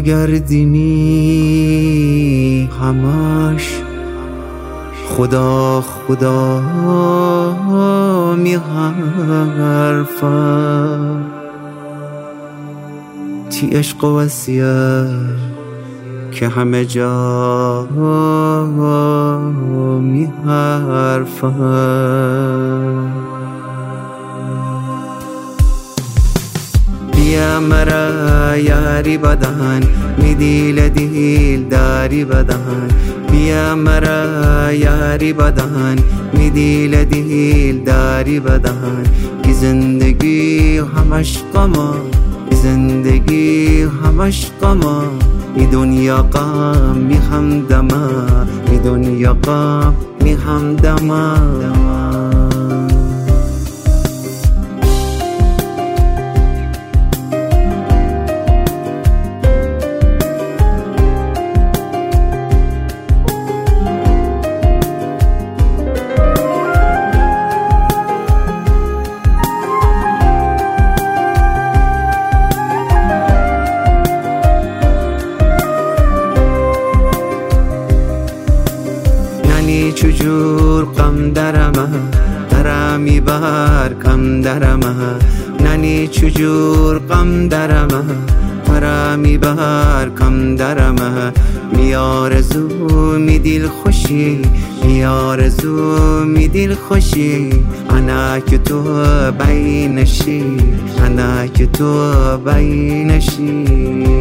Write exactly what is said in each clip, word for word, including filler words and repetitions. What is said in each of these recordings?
بگردینی همش خدا خدا می حرفم، تی عشق و وصیت که همه جا می حرفم. بیا مرا یاری بدن می دیل دیل داری بدن، بیا مرا یاری بدن می دیل دیل داری بدن. کی زندگی همش غما، زندگی همش غما، ای دنیا غم می همدما، ای دنیا غم می همدما. چجور غم درمه درمی بر کم درمه، ننی چجور غم درمه درمی بر کم درمه. میارزو می دل خوشی، میارزو می دل خوشی، انا که تو بینشی، انا که تو بینشی.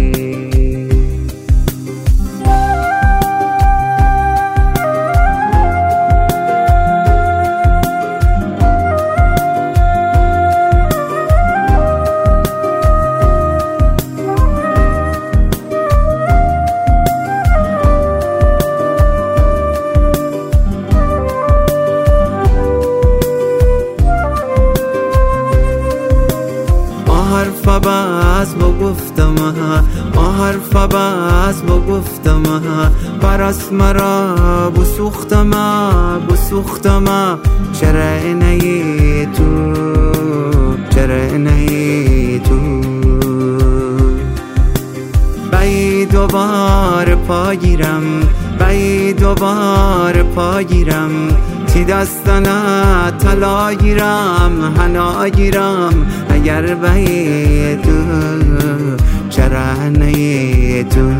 حرف باز بگفتم آ حرف باز بگفتم، پرست مرا بسوختم بسوختم. چرا نهی تو، چرا نهی تو، بی دوباره پاگیرم، بی دوباره پاگیرم. تی دستنا طلا گیرم حنا گیرم، اگر بی تو چرا نهی تو.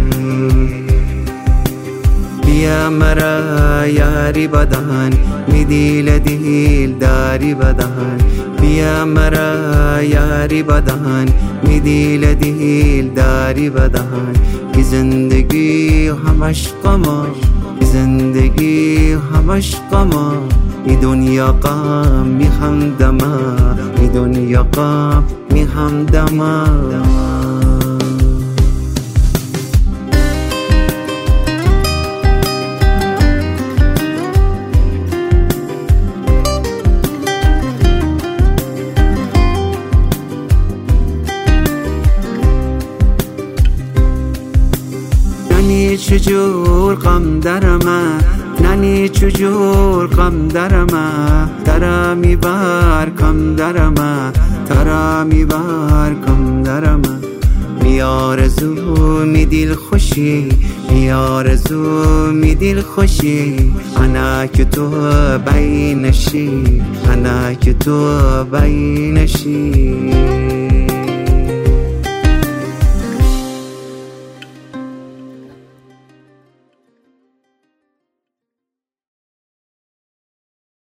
بیا مرا یاری بدن می دیل دیل داری بدن، بیا مرا یاری بدن می دیل دیل داری بدن. کی زندگی همش غما، زندگی همش غما، ای دنیا غم می همدما، ای دنیا غم می همدما. ننی چجور غم درمه، ننی چجور غم درمه، ترا می بر کم درمه، ترا می بر کم درمه. میارزو می دل خوشی، میارزو می دل خوشی، انا که تو بینشی، انا که تو بینشی.